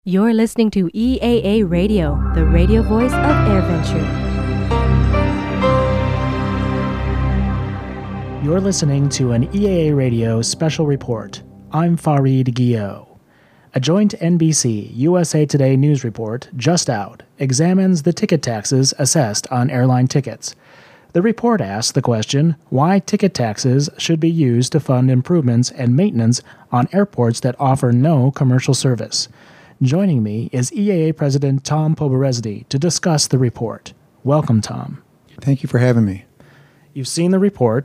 You're listening to EAA Radio, the radio voice of AirVenture. You're listening to an EAA Radio special report. I'm Fareed Guillot. A joint NBC USA Today news report, just out, examines the ticket taxes assessed on airline tickets. The report asks the question, why ticket taxes should be used to fund improvements and maintenance on airports that offer no commercial service. Joining me is EAA President Tom Poberezny to discuss the report. Welcome, Tom. Thank you for having me. You've seen the report.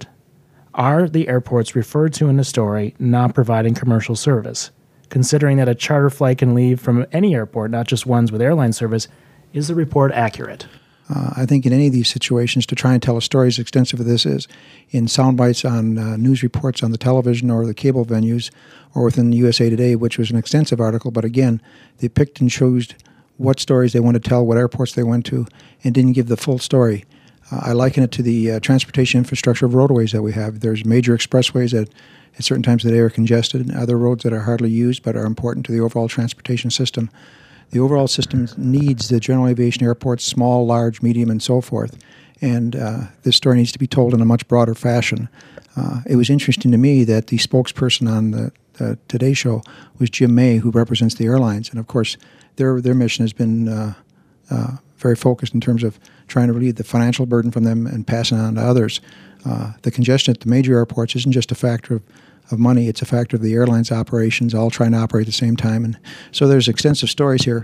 Are the airports referred to in the story not providing commercial service? Considering that a charter flight can leave from any airport, not just ones with airline service, is the report accurate? I think in any of these situations, to try and tell a story as extensive as this is, in sound bites on news reports on the television or the cable venues, or within USA Today, which was an extensive article, but again, they picked and chose what stories they want to tell, what airports they went to, and didn't give the full story. I liken it to the transportation infrastructure of roadways that we have. There's major expressways that at certain times of the day are congested, and other roads that are hardly used but are important to the overall transportation system. The overall system needs the general aviation airports, small, large, medium, and so forth. And this story needs to be told in a much broader fashion. It was interesting to me that the spokesperson on the Today Show was Jim May, who represents the airlines. And of course, their mission has been very focused in terms of trying to relieve the financial burden from them and passing it on to others. The congestion at the major airports isn't just a factor of money, it's a factor of the airlines' operations, all trying to operate at the same time. And so there's extensive stories here.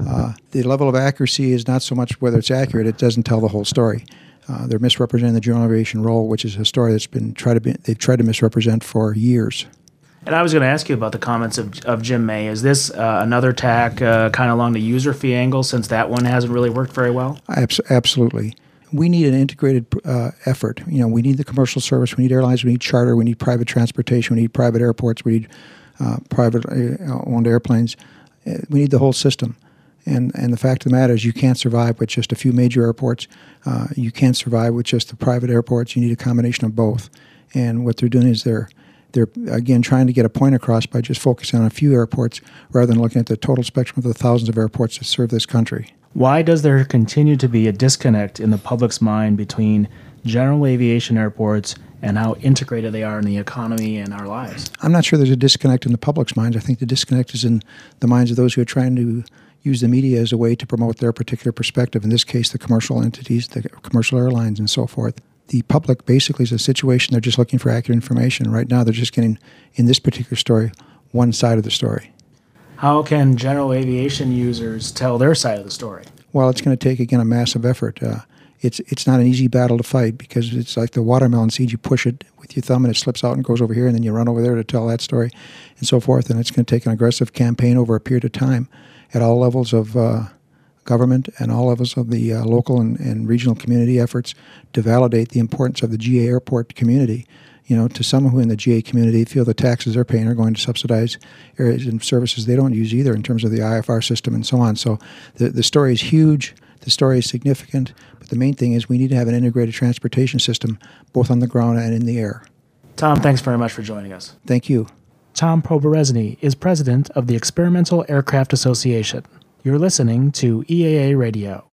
The level of accuracy is not so much whether it's accurate, it doesn't tell the whole story. They're misrepresenting the general aviation role, which is a story that's been they've tried to misrepresent for years. And I was going to ask you about the comments of Jim May. Is this another tack kind of along the user fee angle, since that one hasn't really worked very well? Absolutely. We need an integrated effort. You know, we need the commercial service, we need airlines, we need charter, we need private transportation, we need private airports, we need private owned airplanes. We need the whole system. And the fact of the matter is you can't survive with just a few major airports. You can't survive with just the private airports. You need a combination of both. And what they're doing is they're again trying to get a point across by just focusing on a few airports rather than looking at the total spectrum of the thousands of airports that serve this country. Why does there continue to be a disconnect in the public's mind between general aviation airports and how integrated they are in the economy and our lives? I'm not sure there's a disconnect in the public's minds. I think the disconnect is in the minds of those who are trying to use the media as a way to promote their particular perspective, in this case the commercial entities, the commercial airlines and so forth. The public basically is a situation, they're just looking for accurate information. Right now they're just getting, in this particular story, one side of the story. How can general aviation users tell their side of the story? Well, it's going to take, again, a massive effort. It's not an easy battle to fight because it's like the watermelon seed. You push it with your thumb and it slips out and goes over here, and then you run over there to tell that story and so forth. And it's going to take an aggressive campaign over a period of time at all levels of government and all levels of the local and regional community efforts to validate the importance of the GA airport community. You know, to some who in the GA community feel the taxes they're paying are going to subsidize areas and services they don't use either in terms of the IFR system and so on. So the story is huge, the story is significant, but the main thing is we need to have an integrated transportation system both on the ground and in the air. Tom, thanks very much for joining us. Thank you. Tom Poberezny is president of the Experimental Aircraft Association. You're listening to EAA Radio.